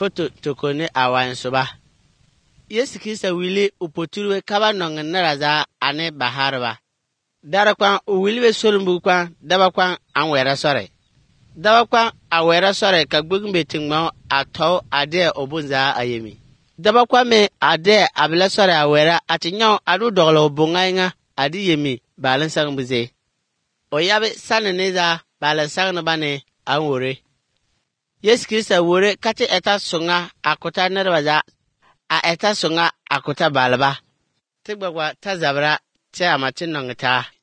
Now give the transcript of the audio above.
foto tokone awan soba. Yesu Kristo wili upoturwe kaba nongen naraza ane baharba. Dara kwa uwiliwe solumbu kwa daba kwa anwera sore. Daba kwa awera sore ka gbugmbe tingmo ato ade obunza ayemi. Daba kwa me ade abla sore awera atinyo adu doglo bungainga adi yemi balansang buze. Oyabe saneneza balansang bane anwore. Yesu Kristo wore kati eta sunga akota nerwaza a eta sunga akota balba. Tigbagwa tazabra te amatin nongta.